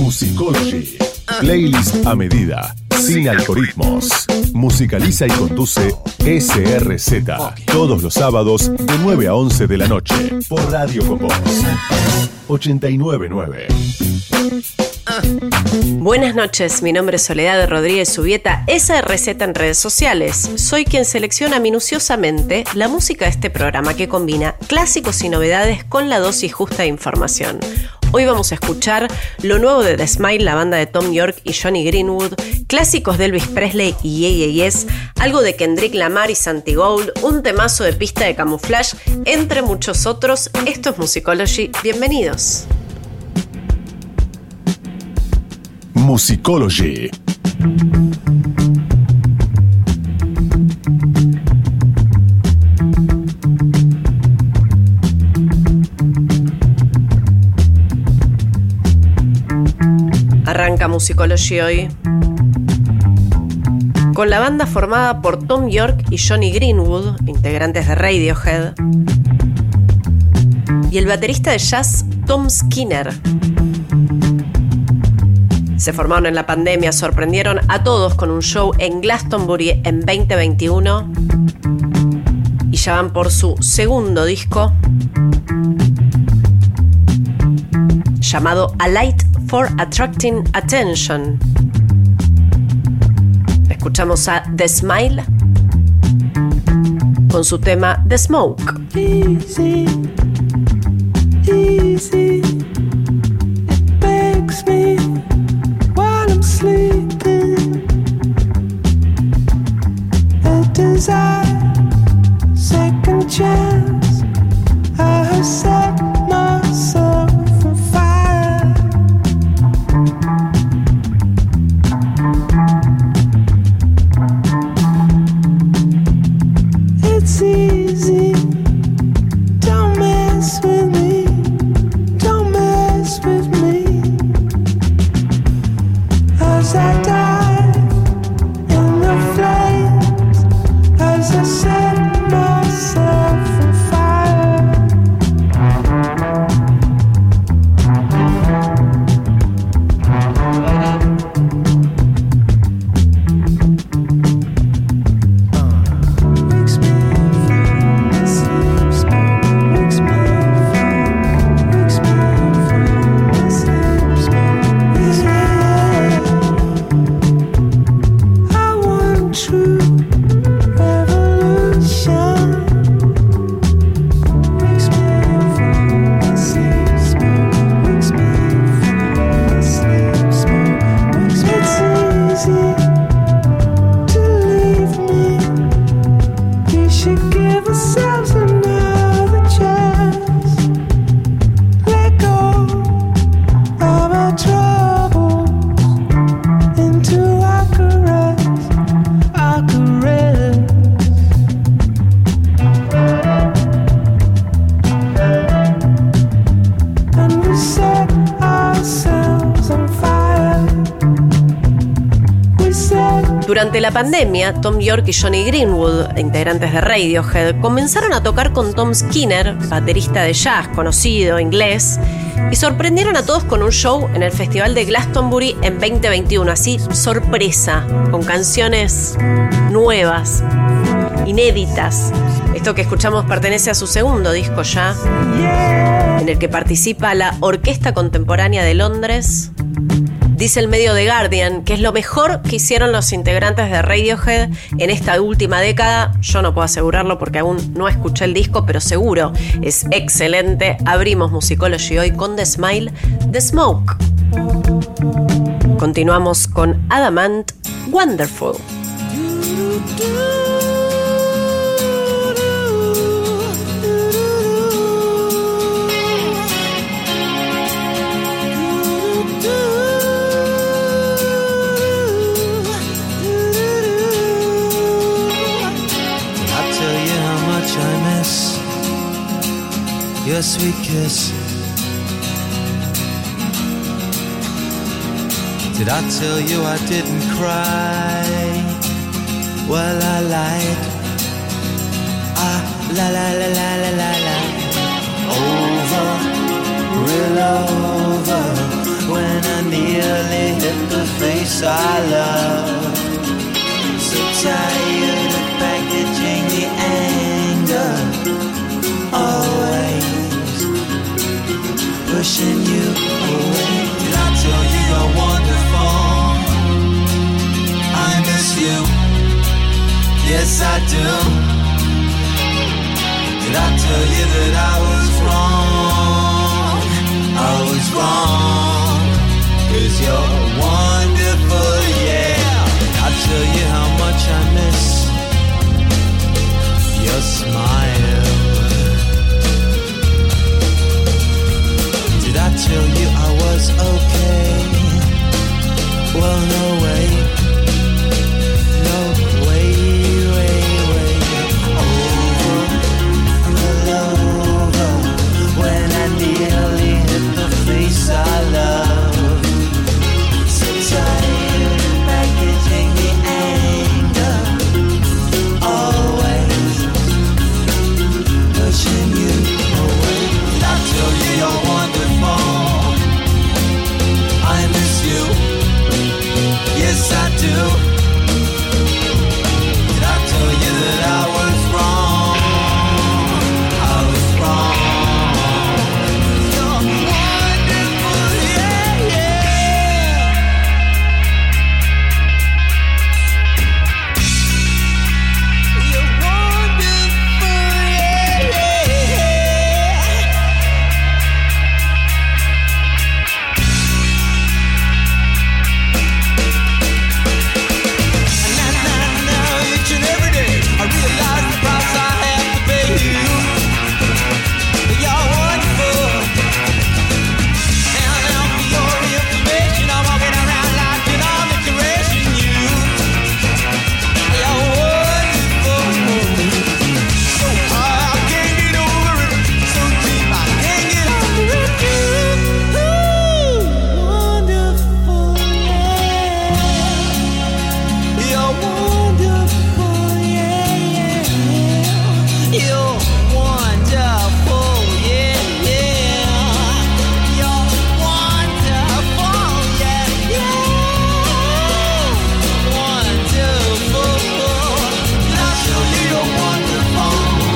Musicology. Playlist a medida, sin algoritmos. Musicaliza y conduce SRZ. Todos los sábados de 9 a 11 de la noche. Por Radio Con Vos. 89.9. Buenas noches, mi nombre es Soledad Rodríguez Subieta, SRZ en redes sociales. Soy quien selecciona minuciosamente la música de este programa que combina clásicos y novedades con la dosis justa de información. Hoy vamos a escuchar lo nuevo de The Smile, la banda de Thom Yorke y Jonny Greenwood, clásicos de Elvis Presley y Yeah Yeah Yes, algo de Kendrick Lamar y Santi Gold, un temazo de Pista de Camouflage, entre muchos otros. Esto es Musicology, bienvenidos. Musicology. Arranca Musicology hoy con la banda formada por Thom Yorke y Jonny Greenwood, integrantes de Radiohead, y el baterista de jazz Tom Skinner. Se formaron en la pandemia, sorprendieron a todos con un show en Glastonbury en 2021 y ya van por su segundo disco llamado A Light for Attracting Attention. Escuchamos a The Smile con su tema The Smoke. Easy, easy, it begs me while I'm sleeping. A desire, second chance. I have set myself on fire. It's easy. Don't mess with me. Don't mess with me. As I die in the flames, as I set myself on fire. Wakes me from my sleep, smoke. Wakes me from my sleep, smoke. Yeah. I want true revolution. Wakes me from my sleep, smoke. Wakes me from my sleep, smoke. Wakes me. It's easy to leave me. We should give ourselves another chance. Let go of our troubles into our caress, our caress. And we set ourselves on fire. We set. Durante la pandemia, Thom Yorke y Jonny Greenwood, integrantes de Radiohead, comenzaron a tocar con Tom Skinner, baterista de jazz conocido, inglés, y sorprendieron a todos con un show en el Festival de Glastonbury en 2021, así sorpresa, con canciones nuevas, inéditas. Esto que escuchamos pertenece a su segundo disco ya, en el que participa la Orquesta Contemporánea de Londres. Dice el medio The Guardian que es lo mejor que hicieron los integrantes de Radiohead en esta última década. Yo no puedo asegurarlo porque aún no escuché el disco, pero seguro es excelente. Abrimos Musicology hoy con The Smile, The Smoke. Continuamos con Adamant, Wonderful. I'll tell you how much I miss your sweet kiss. Did I tell you I didn't cry? Well, I lied. La la la la la la la. Over, real over. When I kneel face I love. So tired of packaging the anger, always pushing you away. Did I tell you you're wonderful? I miss you, yes I do. Did I tell you that I was wrong? I was wrong, 'cause you're wonderful, yeah. I'll tell you how much I miss your smile. Did I tell you I was okay? Well, no way. No way, way, way. Over and over, when I nearly hit the face I love. So tired of packaging the anger, always pushing you away. I tell you you're wonderful, I miss you, yes I do. Did I tell you that I was wrong? I was wrong. You're wonderful, yeah, yeah. You're wonderful, yeah, yeah. Now, each and every day, I realize the price I have to pay you. You're wonderful. And now for your information, I'm walking around like an army caressing you. You're wonderful. So high, I can't get over it. So deep, I can't get over it. Ooh, wonderful, yeah. You're wonderful, yeah, yeah. You're wonderful, yeah, yeah. You're wonderful, yeah, yeah. Wonderful. I'll show you you're wonderful.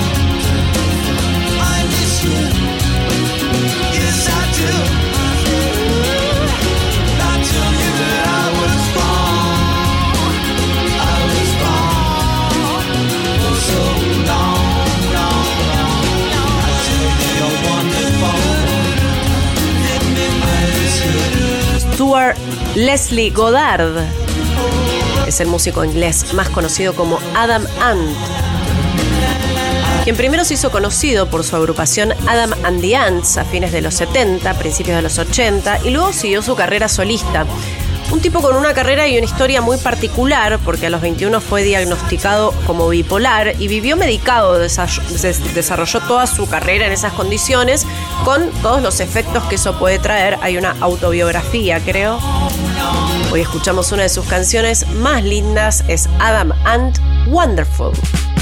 I miss you, yes I do. I'll tell you that I was wrong. I was wrong for so long, long, long. I tell you you're wonderful. I miss you. Stuart Leslie Goddard es el músico inglés más conocido como Adam Ant, quien primero se hizo conocido por su agrupación Adam and the Ants a fines de los 70, principios de los 80, y luego siguió su carrera solista. Un tipo con una carrera y una historia muy particular, porque a los 21 fue diagnosticado como bipolar y vivió medicado, desarrolló toda su carrera en esas condiciones, con todos los efectos que eso puede traer. Hay una autobiografía, creo. Hoy escuchamos una de sus canciones más lindas, es Adam Ant, Wonderful.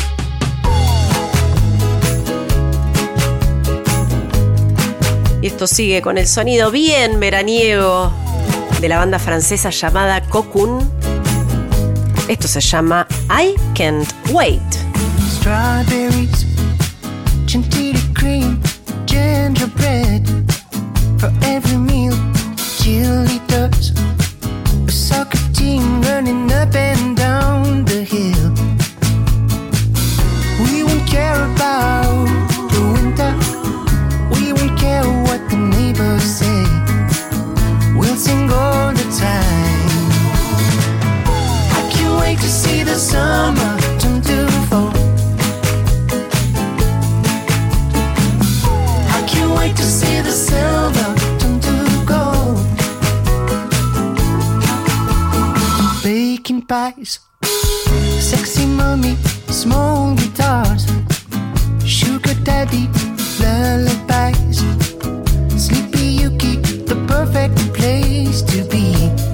Y esto sigue con el sonido bien veraniego de la banda francesa llamada Cocoon. Esto se llama I Can't Wait. Strawberries, chantilly cream, gingerbread. For every meal, cheerleaders, a soccer team running up and down the hill. We won't care about the winter, we won't care what the neighbors say. We'll sing all the time. I can't wait to see the summer turn to fall. I can't wait to see the silver turn to gold. Baking pies, sexy mommy, small guitars, sugar daddy, lullabies, Sleepy Yuki, the perfect place to be.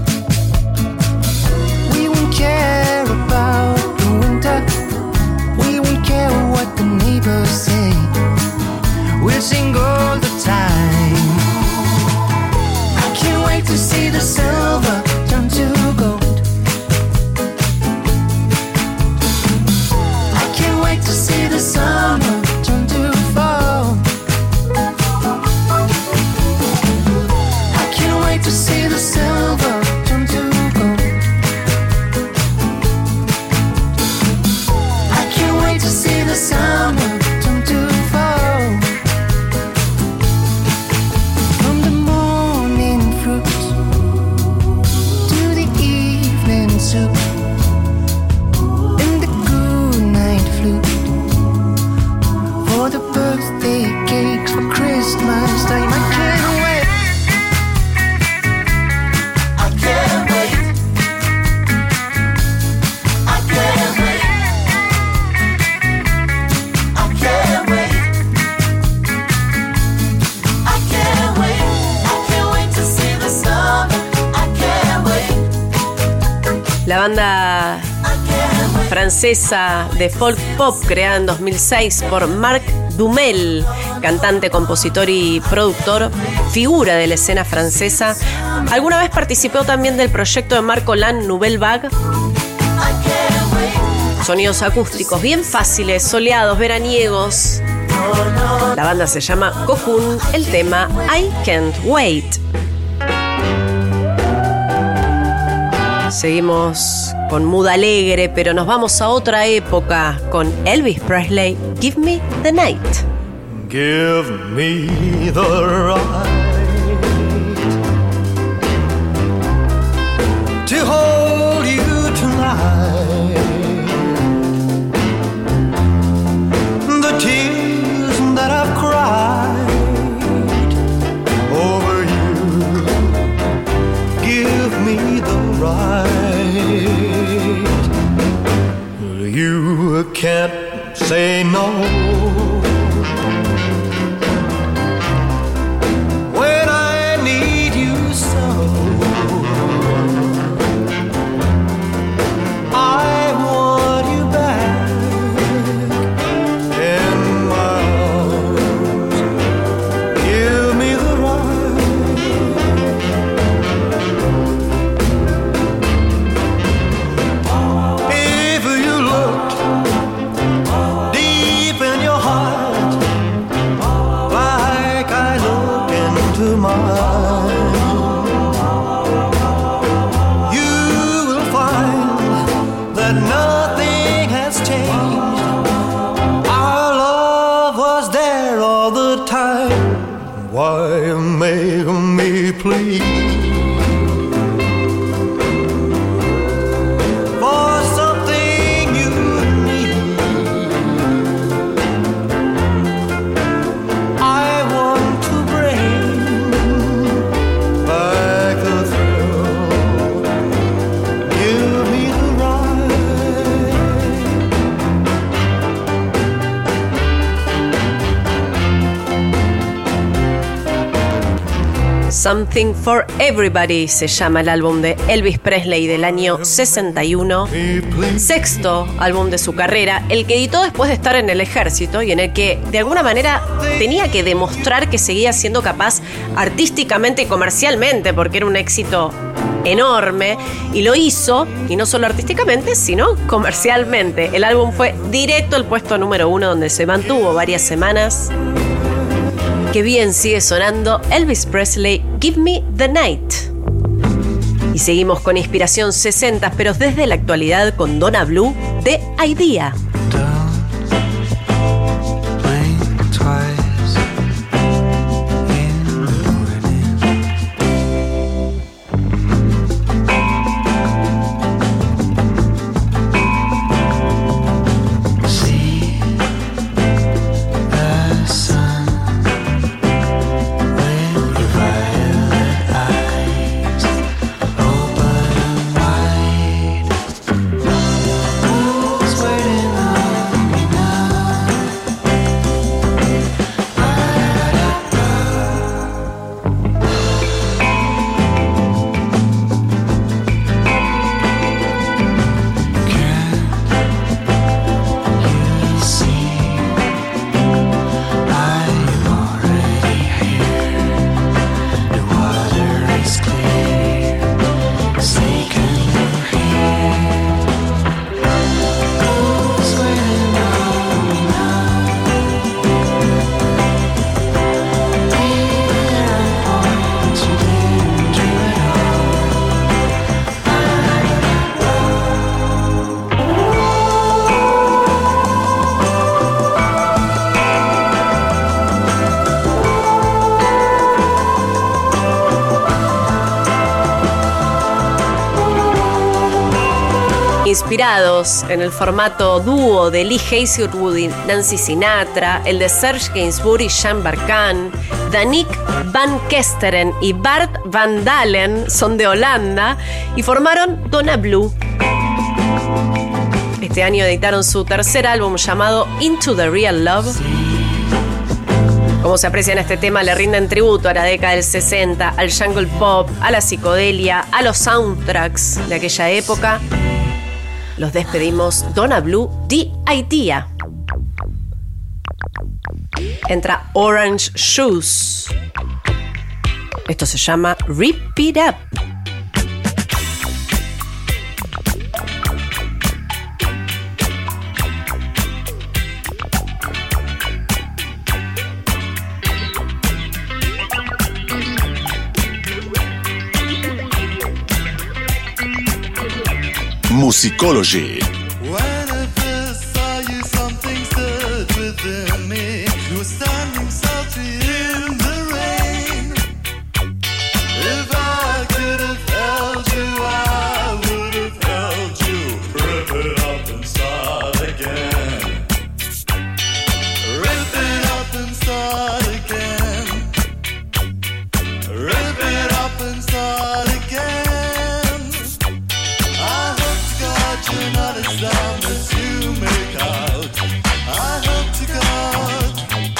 We won't care about the winter, we won't care what the neighbors say. We'll sing all the time. I can't wait to see the silver turn to gold. soup and the good night flute for the birthday cakes for Christmas time. I can't wait. I can't wait. I can't wait. I can't wait. I can't wait. I can't wait to see the summer. I can't wait. La banda francesa de folk pop creada en 2006 por Marc Dumel, cantante, compositor y productor, figura de la escena francesa. Alguna vez participó también del proyecto de Marc Hollande Nouvelle Vague. Sonidos acústicos bien fáciles, soleados, veraniegos. La banda se llama Cocoon, el tema I Can't Wait. Seguimos con mood alegre, pero nos vamos a otra época con Elvis Presley, Give Me the Night. Give me the right to hold you tonight. The tears that I've cried over you, give me the right. You can't say no when I need you so. I want you back in my arms. Give me the right. If you looked deep in your heart like I look into mine, you will find that nothing has changed. Our love was there all the time. Why make me plead for something you need? I want to bring back the thrill. Give me the right. Something for Everybody se llama el álbum de Elvis Presley del año 61, sexto álbum de su carrera, el que editó después de estar en el ejército y en el que de alguna manera tenía que demostrar que seguía siendo capaz artísticamente y comercialmente, porque era un éxito enorme, y lo hizo, y no solo artísticamente, sino comercialmente. El álbum fue directo al puesto número 1, donde se mantuvo varias semanas. Que bien sigue sonando Elvis Presley, Give Me the Night. Y seguimos con inspiración 60, pero desde la actualidad con Donna Blue de Idea. Waiting inspirados en el formato dúo de Lee Hazelwood y Nancy Sinatra, el de Serge Gainsbourg y Jean Barkan. Danique van Kesteren y Bart van Dalen son de Holanda y formaron Donna Blue. Este año editaron su tercer álbum llamado Into the Real Love. Como se aprecia en este tema, le rinden tributo a la década del 60, al jungle pop, a la psicodelia, a los soundtracks de aquella época. Los despedimos, Donna Blue, The Idea. Entra Orange Shoes. Esto se llama Rip It Up. Musicology. When I first saw you, something stirred within me. You were standing softly in the rain. If I could have held you, I would have held you. Rip it up and start again. Rip it up and start again. Rip it up and start again. You're not as dumb as you make out. I hope to God,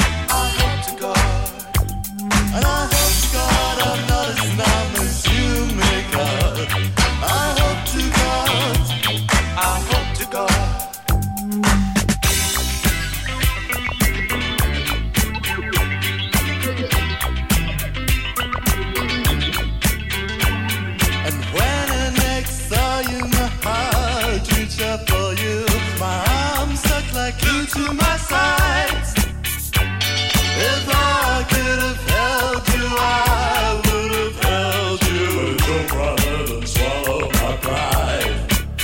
and I hope to God I'm not as dumb as you make out. I hope to God, And when I next saw you, my heart reached up for you. My arms stuck like glue to my sides. If I could have held you, I would have held you. But your brother done swallowed my pride.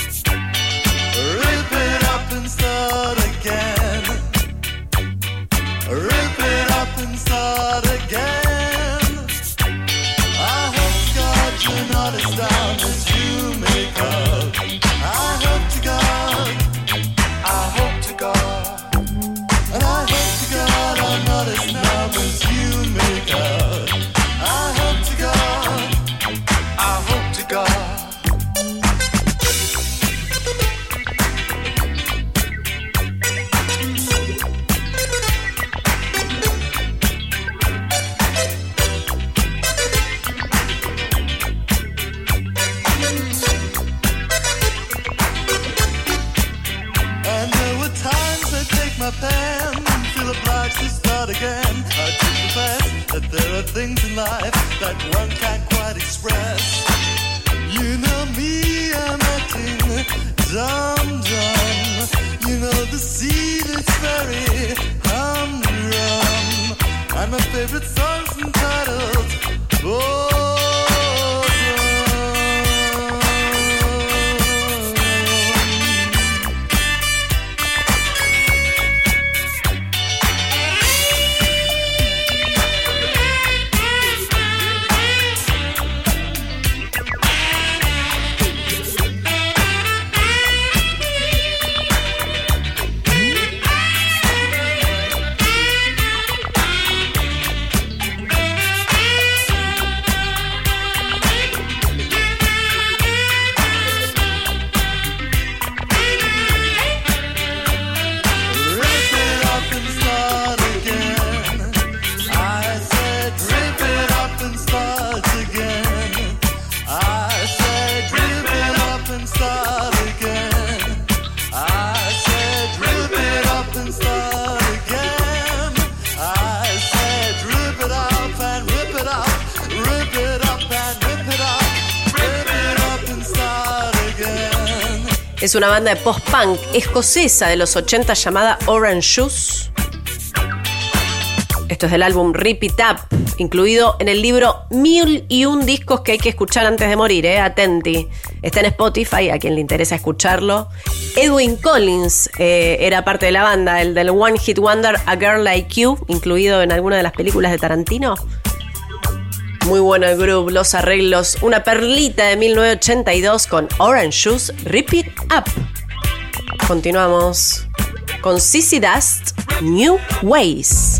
Rip it up and start again. Rip it up and start again. I hope God you're not as down as you make out. I hope to God, and I hope to God I'm not as numb as you make out. I hope to God. And there were times I take my pen and feel obliged to start again. I take the fact that there are things in life that one can't quite express. You know me, I'm acting dumb. You know the sea that's very humdrum. And my favorite song's entitled Es una banda de post-punk escocesa de los 80 llamada Orange Shoes. Esto es del álbum Rip It Up, incluido en el libro 1001 discos que hay que escuchar antes de morir, atenti. Está en Spotify, a quien le interesa escucharlo. Edwyn Collins era parte de la banda, el del One Hit Wonder A Girl Like You, incluido en alguna de las películas de Tarantino. Muy bueno el groove, los arreglos, una perlita de 1982 con Orange Juice, Rip It Up. Continuamos con CC Dust, New Ways.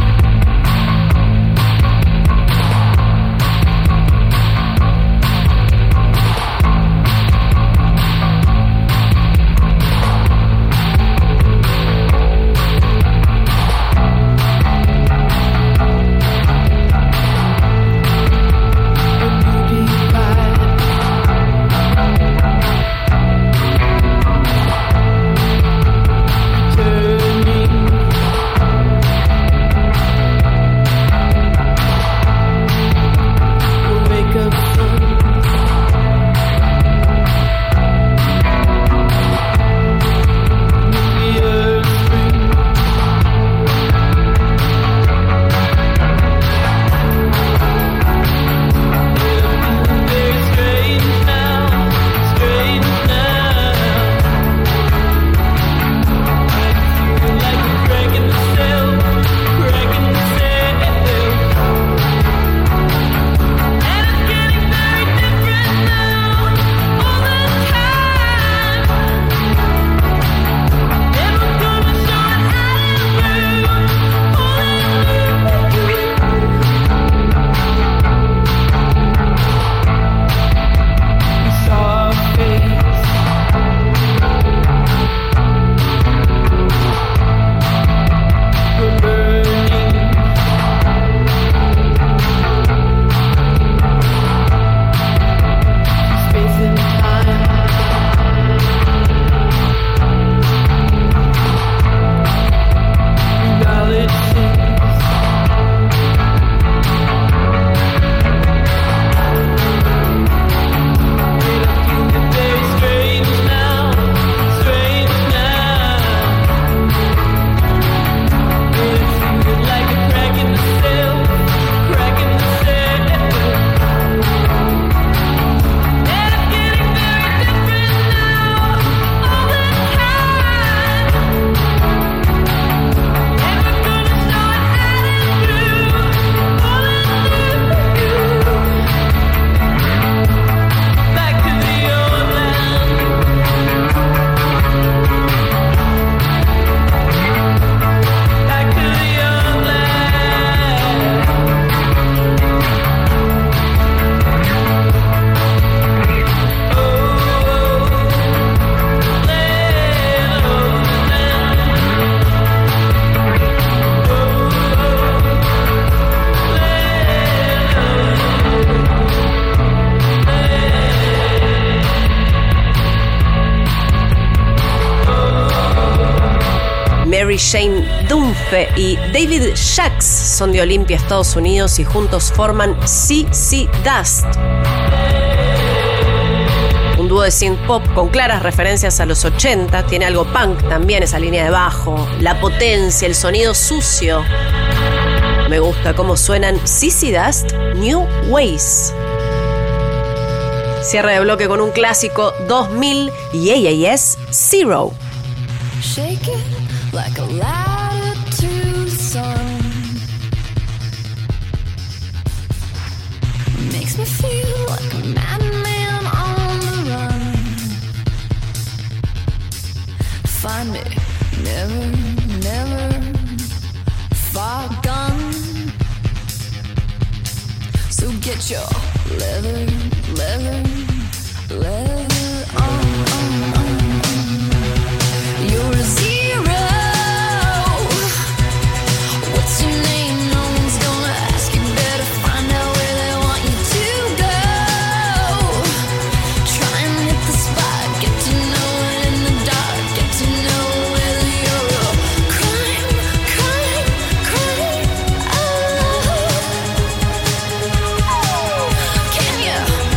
Mary Jane Dunphy y David Jacks son de Olympia, Estados Unidos, y juntos forman CC Dust. Un dúo de synth pop con claras referencias a los 80, tiene algo punk también, esa línea de bajo, la potencia, el sonido sucio. Me gusta cómo suenan CC Dust, New Ways. Cierre de bloque con un clásico 2000 y AAS Zero. Shake it like a ladder to the sun. Makes me feel like a madman on the run. Find me, never, never far gone. So get your leather on. You're a zero. What's your name? No one's gonna ask. You better find out where they want you to go. Try and hit the spot. Get to know it in the dark. Get to know whether you're a crime. Oh. Can you?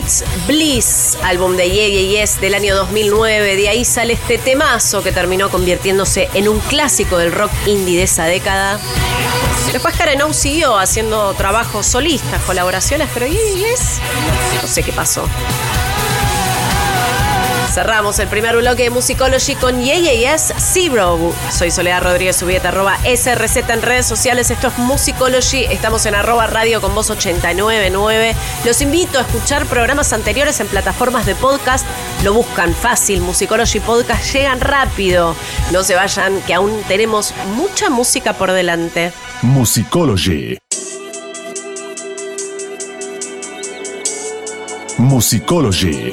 It's Bliss, álbum de Yeah Yeah Yes del año 2009. De ahí sale este temazo que terminó convirtiéndose en un clásico del rock indie de esa década. Después Karen O siguió haciendo trabajos solistas, colaboraciones, pero Yeah Yeah Yes, no sé qué pasó. Cerramos el primer bloque de Musicology con Yeah Yeah Yes, Zero. Soy Soledad Rodríguez Subieta, @SRZ en redes sociales. Esto es Musicology. Estamos en @Radio con Voz 899. Los invito a escuchar programas anteriores en plataformas de podcast. Lo buscan fácil, Musicology Podcast. Llegan rápido. No se vayan, que aún tenemos mucha música por delante. Musicology. Musicology.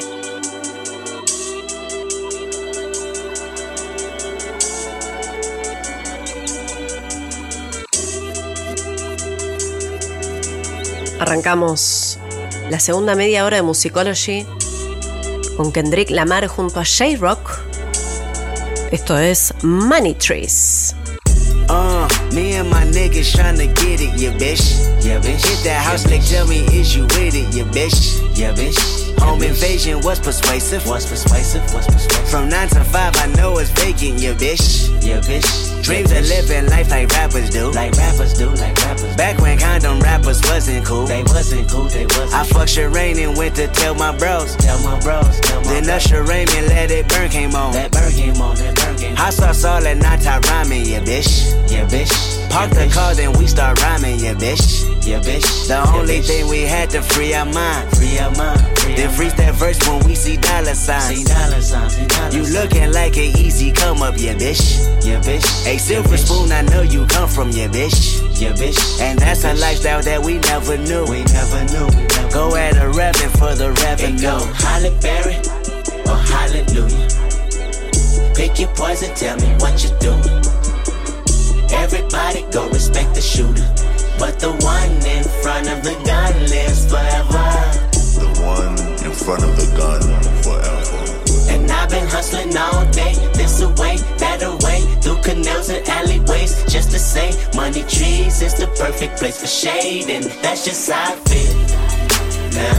Arrancamos la segunda media hora de Musicology con Kendrick Lamar junto a J-Rock. Esto es Money Trees. Me and my niggas tryna get it, yeah, bitch. Yeah, bitch. Hit that house, they tell me, is you with it, yeah, bitch. Yeah, bitch. Home invasion was persuasive. Was persuasive. From 9 to 5, I know it's vacant, yeah, bitch. Yeah, bitch. Dreams of living life like rappers do. Like rappers do. Back when condom rappers wasn't cool. They wasn't cool. I fucked Shireen and went to tell my bros. Then Usher Raymond Let It Burn came on. That burn came on. Hot sauce all that nata rhyming, yeah, bitch. Yeah, bitch. Park the car, then we start rhyming, yeah, bitch. Yeah, bitch. The only thing we had to free our mind. Then freeze that verse when we see dollar signs. You looking like an easy come up, yeah, bitch. Yeah, bitch. A silver spoon, I know you come from, yeah, bitch. Yeah, bitch. And that's a lifestyle that we never knew. Go at a revenue for the revenue. Go Halle Berry or Hallelujah. Pick your poison, tell me what you doing. Everybody go respect the shooter, but the one in front of the gun lives forever. The one in front of the gun forever. And I've been hustling all day, this away, that away, through canals and alleyways, just to say, Money Trees is the perfect place for shade, and that's just how I feel. Nah,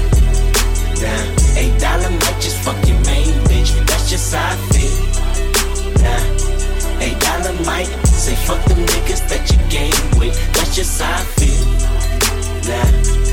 $8 might just fuck your main bitch, that's just how I feel. Nah, $8 might say fuck them niggas that you game with, that's just how I feel. Nah,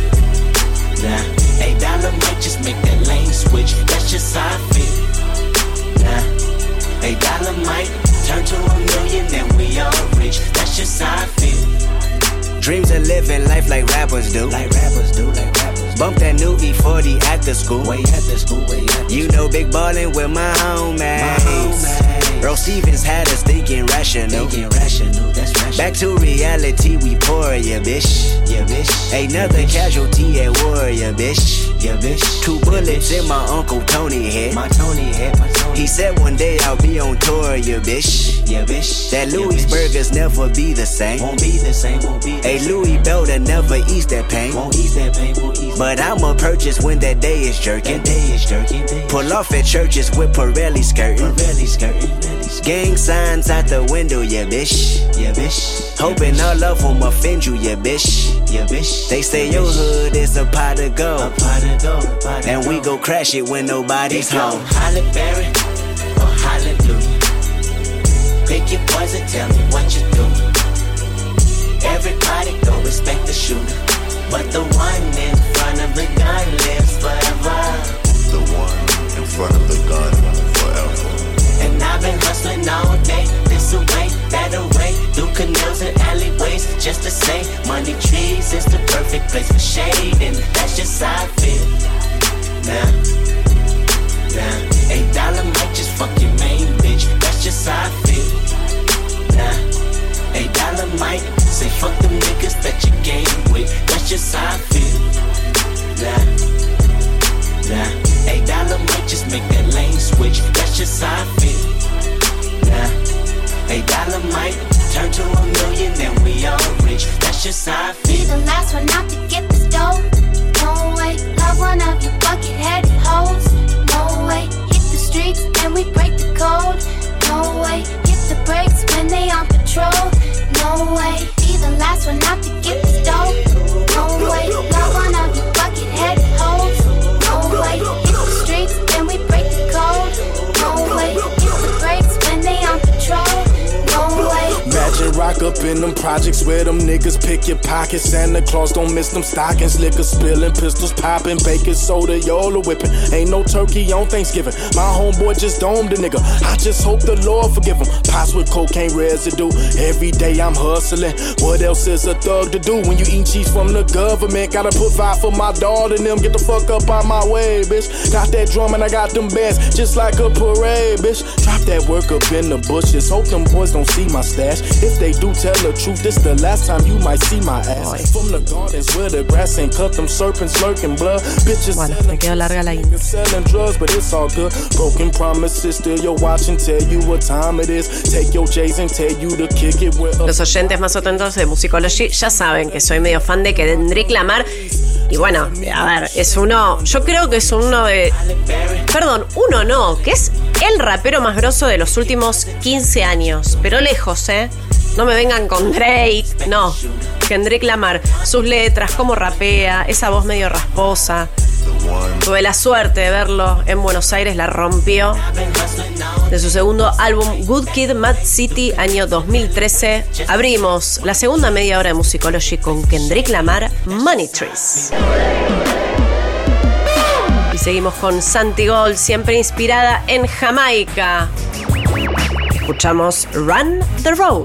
$8 might just make that lane switch, that's just how I feel. Nah, $8 might turn to $1 million and we all rich, that's just how I feel. Dreams of living life like rappers do. Bump that new E40 after school. You know big ballin' with my homies. Earl Stevens had us thinking rational. Back to reality, we pour, yeah, bitch. Another casualty at war, yeah, bitch. 2 bullets in my Uncle Tony head. He said one day I'll be on tour, yeah, bitch. That Louis burgers never be the same. Won't be the same. A Louis Belter never ease that pain. But I'ma purchase when that day is jerking. Pull off at churches with Pirelli skirting. Gang signs out the window, yeah, bitch. Hoping all of them offend you, yeah, bitch. They say your hood is a pot of gold. And we go crash it when nobody's home. Halle Berry or Hallelujah. Pick your poison, tell me what you doing. Everybody go respect the shooter, but the one in front of the gun lives forever. The one in front of the gun forever. And I've been hustling all day, this away, that away, through canals and alleyways, just to say, Money Trees is the perfect place for shade, and that's just how I feel. Nah, $8 might just fuck your main bitch, that's just how I feel. Nah, $8 might say fuck them niggas that you game with, that's just how I feel. Nah, $8 might just make that lane switch, that's just how I feel. Nah, $8 might turn to $1 million and we all rich, that's just how I feel. Be the last one out to get this dough. No way, love one of you bucket-headed hoes. No way, hit the streets and we break the code. No way, hit the brakes when they on patrol. No way, be the last one out to get this dough. No way, love one of you bucket-headed hoes. No rock up in them projects where them niggas pick your pockets. Santa Claus don't miss them stockings. Liquor spilling, pistols popping, baking soda, Yola whipping. Ain't no turkey on Thanksgiving. My homeboy just domed a nigga. I just hope the Lord forgive him. Pots with cocaine residue. Every day I'm hustling. What else is a thug to do when you eat cheese from the government? Gotta provide for my daughter and them. Get the fuck up out my way, bitch. Got that drum and I got them bands just like a parade, bitch. Drop that work up in the bushes. Hope them boys don't see my stash. If they do, tell the truth. This the last time you might see my ass. From the gardens where the grass ain't cut, them serpents lurking blood. Bitches bueno, me quedó larga la intro. selling drugs, but it's all good. Broken promises, still your watch and tell you what time it is. Take your J's and tell you to kick it with Los oyentes más atentos de Musicology ya saben que soy medio fan de Kendrick Lamar. Y bueno, a ver, es uno... Yo creo que es uno de... Perdón, uno no, que es el rapero más grosso de los últimos 15 años. Pero lejos, ¿eh? No me vengan con Drake, no. Kendrick Lamar, sus letras, cómo rapea, esa voz medio rasposa. Tuve la suerte de verlo en Buenos Aires, la rompió. De su segundo álbum Good Kid, Mad City, año 2013. Abrimos la segunda media hora de Musicology con Kendrick Lamar, Money Trees. Y seguimos con Santi Gold, siempre inspirada en Jamaica. Escuchamos Run the Road.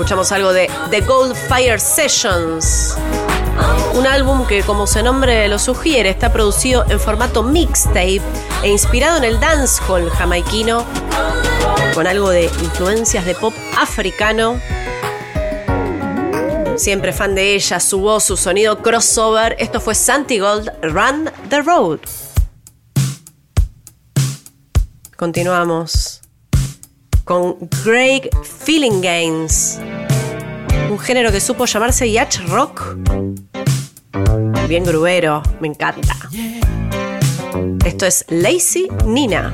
Escuchamos algo de The Goldfire Sessions, un álbum que, como su nombre lo sugiere, está producido en formato mixtape e inspirado en el dancehall jamaiquino, con algo de influencias de pop africano. Siempre fan de ella, su voz, su sonido crossover. Esto fue Santi Gold, Run the Road. Continuamos con Greg Phillinganes, un género que supo llamarse yacht rock. Bien grubero, me encanta. Esto es Lazy Nina.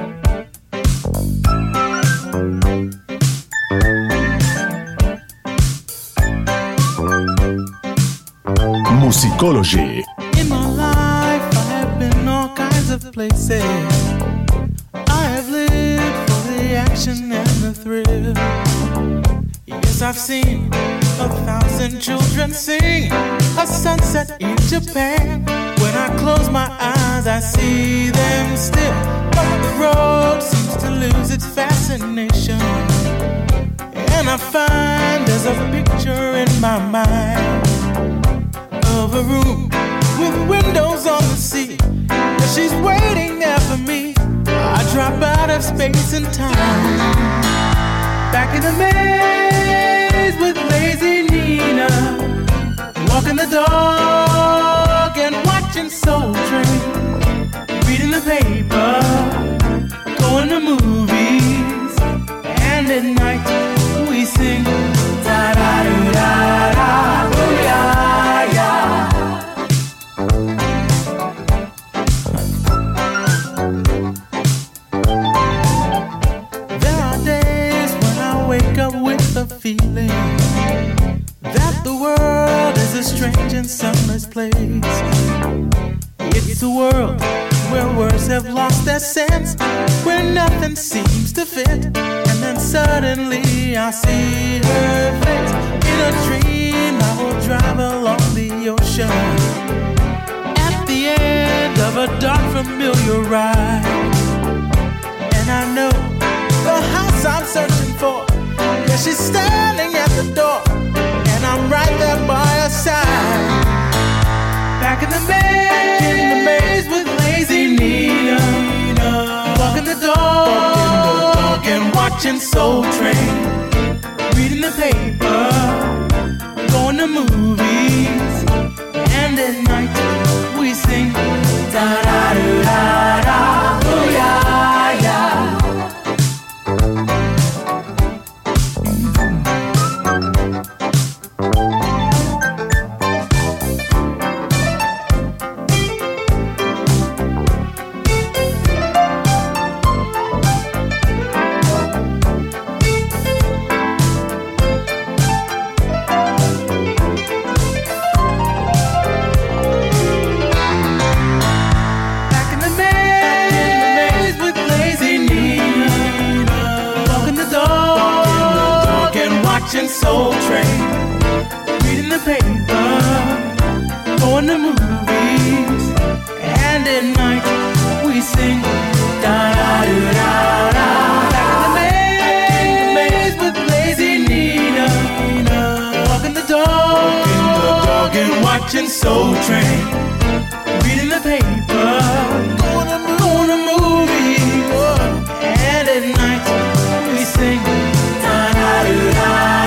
Musicology. In my life, I have been all kinds of places. I have lived for the action and the thrill. Yes, I've seen 1,000 children sing a sunset in Japan. When I close my eyes, I see them still. But the road seems to lose its fascination, and I find there's a picture in my mind of a room with windows on the sea, and she's waiting there for me. I drop out of space and time, back in the maze with Lazy Nina, walking the dog and watching Soul Train, reading the paper, going to movies, and at night we sing da da da da da, oh yeah, yeah. There are days when I wake up with the feeling that the world is a strange and sunless place. It's a world where words have lost their sense, where nothing seems to fit, and then suddenly I see her face. In a dream I will drive along the ocean, at the end of a dark familiar ride, and I know the house I'm searching for. Yeah, she's standing at the door, and I'm right there by her side. Back in the maze with Lazy Nina, walking the dog and watching Soul Train, reading the paper, going to movies, and at night we sing da da da da da, oh yeah, yeah. Soul Train, reading the paper, going to movies, and at night we sing da da da da. Back in the maze with Lazy Nina, walking the dog and watching Soul Train, reading the paper, going to movies, and at night we sing da da da.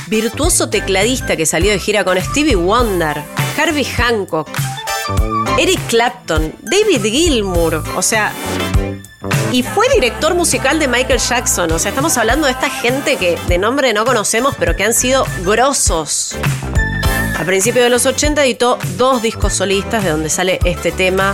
virtuoso tecladista que salió de gira con Stevie Wonder, Herbie Hancock, Eric Clapton, David Gilmour, o sea, y fue director musical de Michael Jackson. O sea, estamos hablando de esta gente que de nombre no conocemos, pero que han sido grosos. A principios de los 80 editó 2 discos solistas, de donde sale este tema.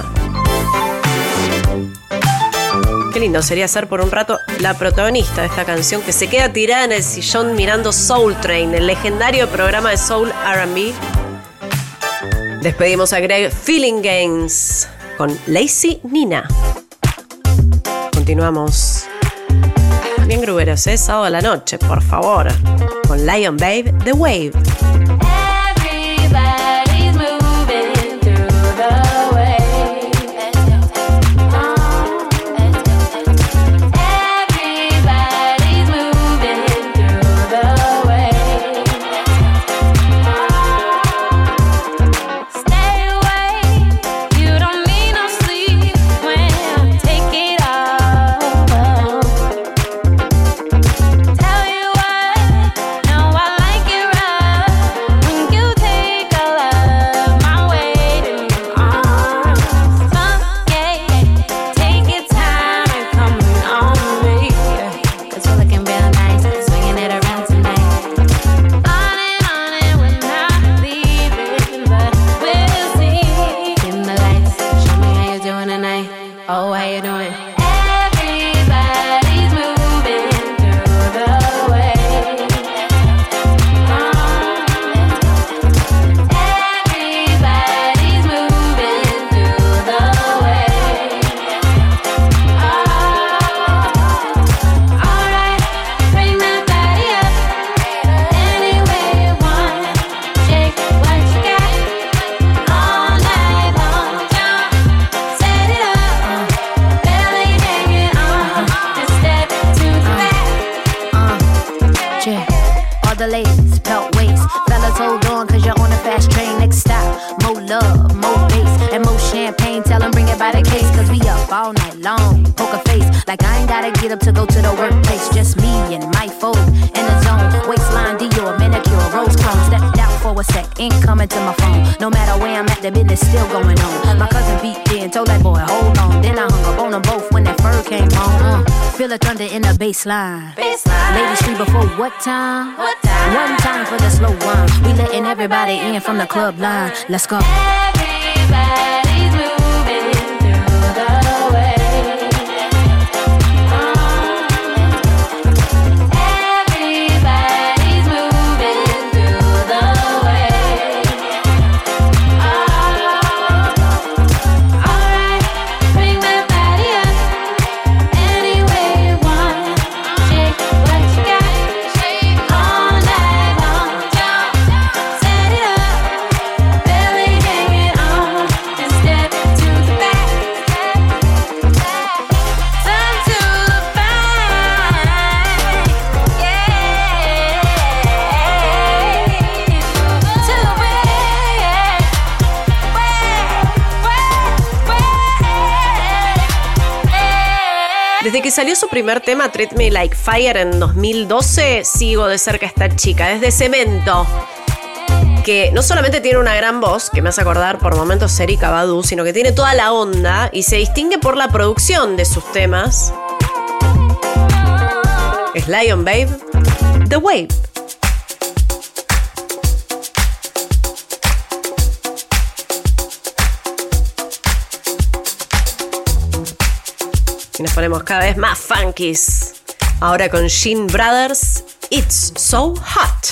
Qué lindo sería ser por un rato la protagonista de esta canción, que se queda tirada en el sillón mirando Soul Train, el legendario programa de Soul R&B. Despedimos a Greg Feeling Games con Lazy Nina. Continuamos. Bien gruberos, ¿eh? Sábado a la noche, por favor. Con Lion Babe, The Wave. Everybody's moving through the wave. Everybody's moving through the wave. Stay away. You don't need no sleep when I take it off. Tell you what, no, I like it rough when you take all of my weight in your arms. Yeah, take your time and come on me, 'cause you're looking real nice, swinging it around tonight. On and we're not leaving, but we'll see. Dim the lights, show me how you're doing tonight. Oh, how you doing? Everybody's moving through the wave. Everybody's moving through the wave. Alright, bring that body up any way you want. Shake what you got all night long. Jump, set it up, belly hanging on. Just step to the back. Yeah. All the ladies, belt waist. Fellas, hold on, cause you're on a fast train. Next stop, more love, more bass, and more champagne. Tell them bring it by the case, cause we up all night long. Poker face, like I ain't gotta get up to go to the workplace. Just me and my folk in the zone. Waistline, Dior, manicure, rose chrome. Stepped out for a sec, ain't coming to my phone. No matter where I'm at, the business still going on. My cousin beat in, told that boy, hold on. Then I hung up on them both when that fur came on. Feel the thunder in the baseline. Ladies free before what time? One time for the slow one. We letting everybody in from the club line. Let's go. Everybody's moving through the wave. Everybody's moving through the wave. Alright, bring that body up any way you want. Shake what you got all night long. Jump, set it up, belly hanging on. Just step to the back, turn to the back, yeah. To the Desde que salió su primer tema, Treat Me Like Fire, en 2012, sigo de cerca a esta chica, desde Cemento, que no solamente tiene una gran voz, que me hace acordar por momentos Erykah Badu, sino que tiene toda la onda y se distingue por la producción de sus temas. Es Lion Babe, The Wave. Y nos ponemos cada vez más funkies. Ahora con Sheen Brothers, It's So Hot.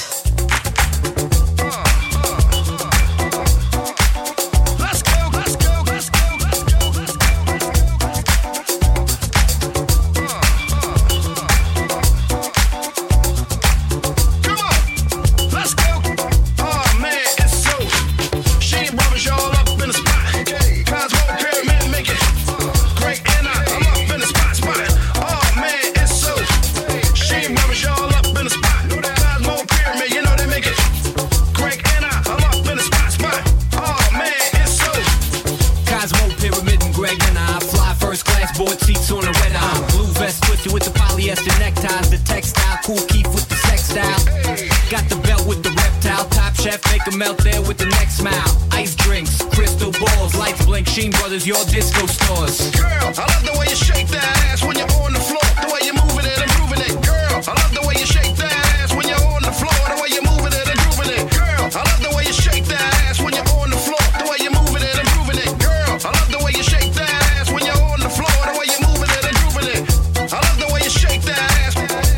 Got the belt with the reptile, Top Chef, make 'em melt there with the next smile. Ice drinks, crystal balls, lights blink, Sheen Brothers, your disco stores. Girl, I love the way you shake that ass when you're on the floor. The way you're moving it and grooving it. Girl, I love the way you shake that ass when you're on the floor. The way you're moving it and grooving it. Girl, I love the way you shake that ass when you're on the floor. The way you're moving it and grooving it. Girl, I love the way you shake that ass when you're on the floor. The way you're moving it and grooving it. I love the way you shake that ass.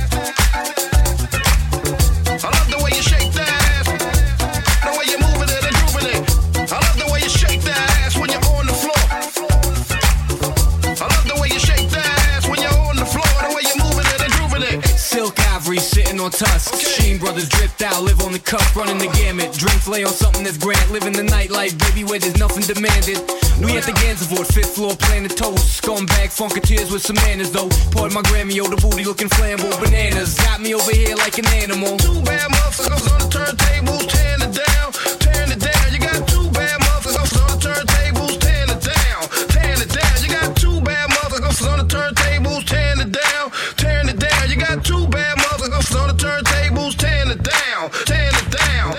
I love the way you shake that ass. The way you're moving it and grooving it. I love the way you shake that ass when you're on the floor. I love the way you shake that ass when you're on the floor. The way you're moving it and grooving it. Silk ivory sitting on tusks. Sheen Brothers dripped out, live on the cuff, running the gamut. Drink flay on something that's grand, living the nightlife, baby, where there's nothing demanded. We at the Gansevoort, 5th floor, playing the toast. Scumbag funketeers with some manners, though. Poured my Grammy, the booty looking flammable. Bananas got me over here like an animal. Two bad motherfuckers on the turntables, tearing it down, tearing it down. You got two bad motherfuckers on the turntables, tearing it down, tearing it down. You got two bad motherfuckers on the turntables, tearing it down, tearing it down. You got two bad motherfuckers on the turntables, tearing it down, tearing it down.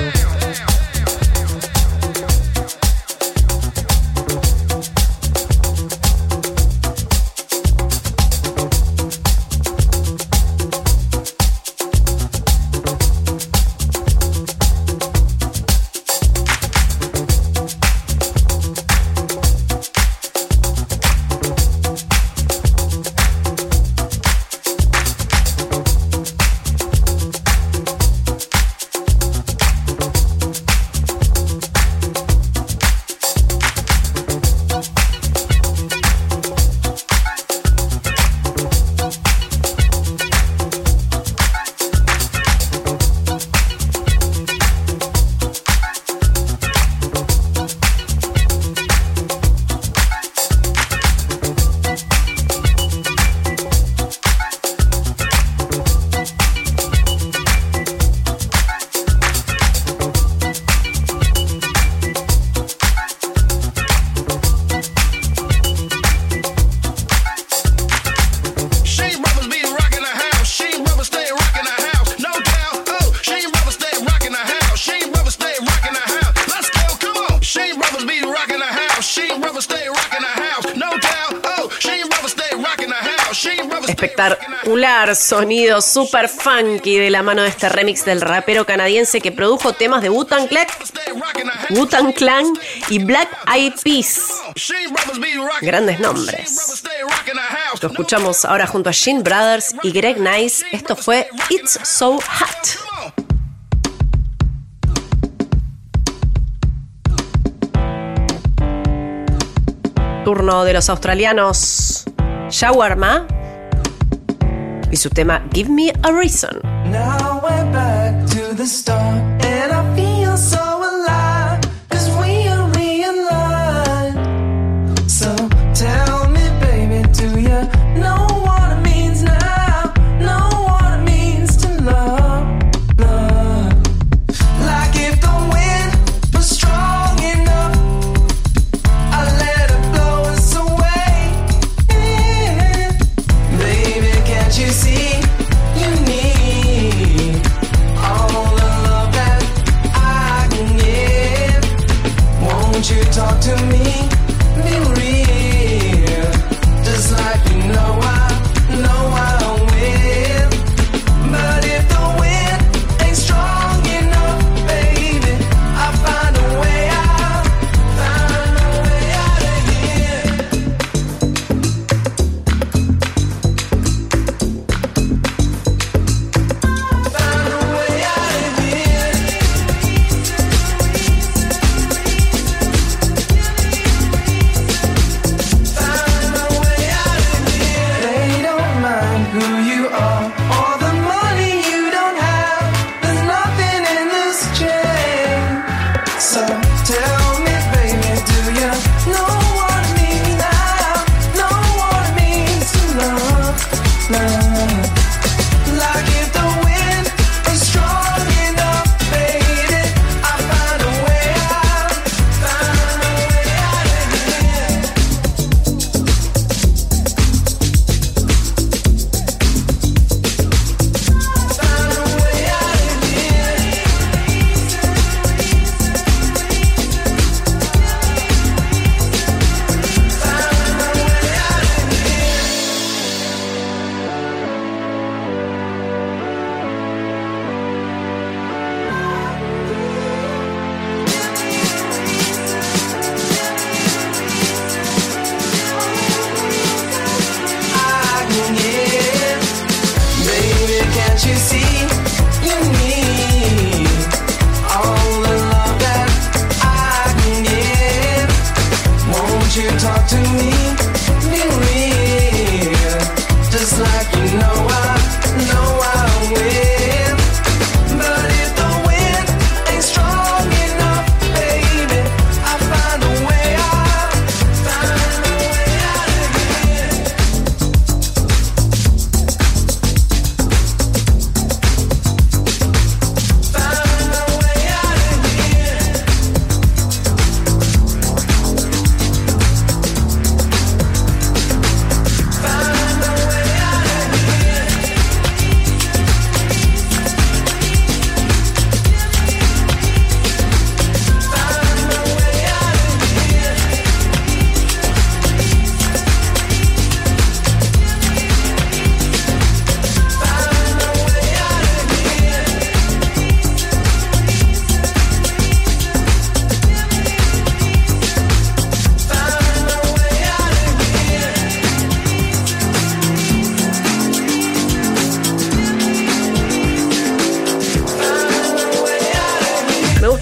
Espectacular sonido super funky de la mano de este remix del rapero canadiense que produjo temas de Wu-Tang Clan y Black Eyed Peas. Grandes nombres. Lo escuchamos ahora junto a Sheen Brothers y Greg Nice. Esto fue It's So Hot. Turno de los australianos Shawarma y su tema Give Me a Reason. Now we're back to the start, and I feel so alive, 'cause we are realigned. So tell me, baby, do you know what it means now? Know what it means to love, love. Like if the wind was strong enough, I let it blow us away. Baby, can't you see? You need all the love that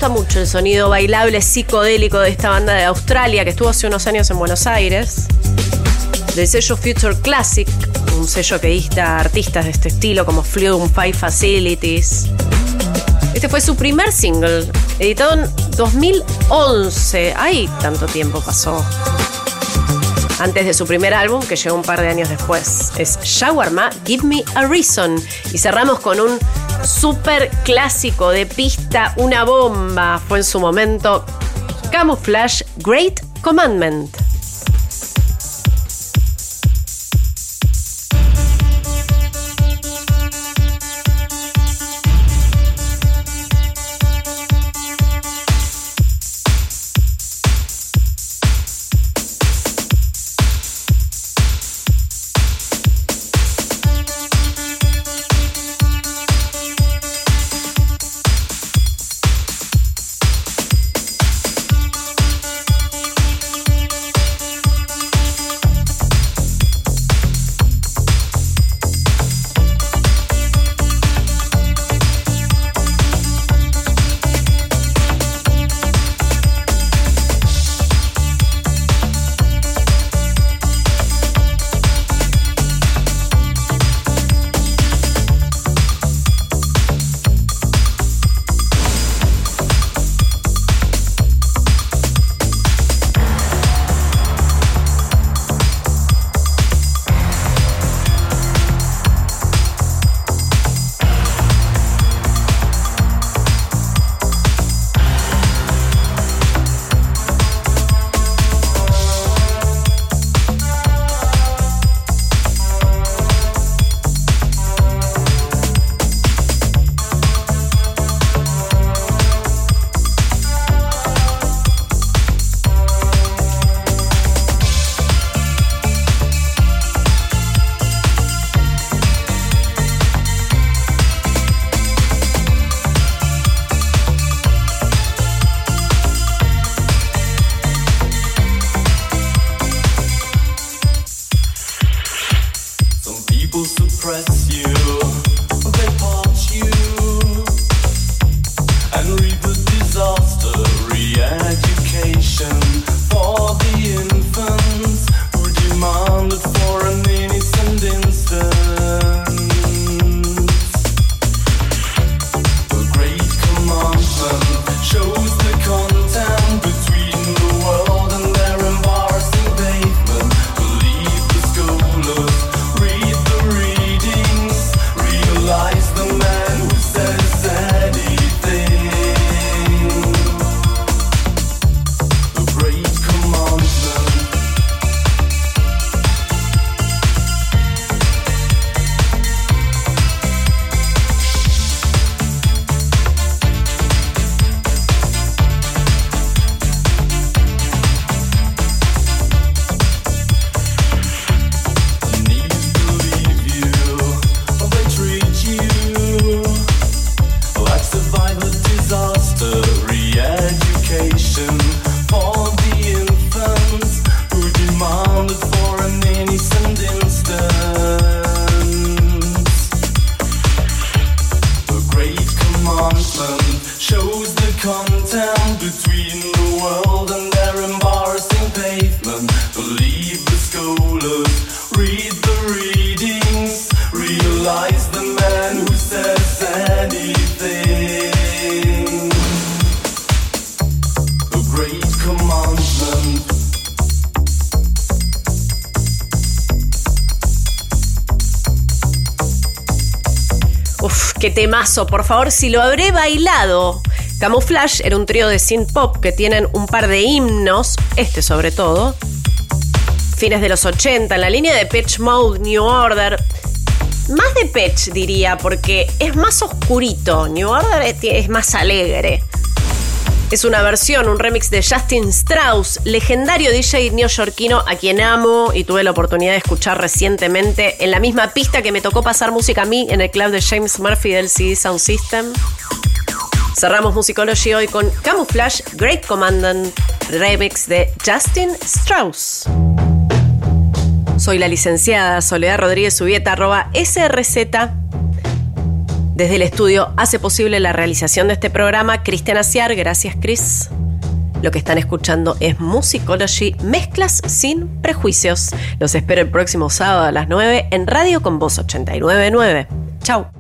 gusta mucho el sonido bailable psicodélico de esta banda de Australia que estuvo hace unos años en Buenos Aires. Del sello Future Classic, un sello que dista a artistas de este estilo como Flume 5 Facilities. Este fue su primer single, editado en 2011. ¡Ay, tanto tiempo pasó! Antes de su primer álbum, que llegó un par de años después. Es Shawarma, Give Me a Reason. Y cerramos con un súper clásico de pista, una bomba. Fue en su momento Camouflage, Great Commandment. Qué temazo, por favor, si lo habré bailado. Camouflage era un trío de synth pop que tienen un par de himnos, este sobre todo, fines de los 80, en la línea de Depeche Mode, New Order. Más Depeche diría, porque es más oscurito. New Order es más alegre. Es una versión, un remix de Justin Strauss, legendario DJ neoyorquino a quien amo y tuve la oportunidad de escuchar recientemente en la misma pista que me tocó pasar música a mí en el club de James Murphy del CD Sound System. Cerramos Musicology hoy con Camouflage, Great Commandment, remix de Justin Strauss. Soy la licenciada Soledad Rodríguez Ubieta, @SRZ. Desde el estudio hace posible la realización de este programa Cristian Aciar. Gracias, Chris. Lo que están escuchando es Musicology, mezclas sin prejuicios. Los espero el próximo sábado a las 9 en Radio Con Voz 89.9. Chau.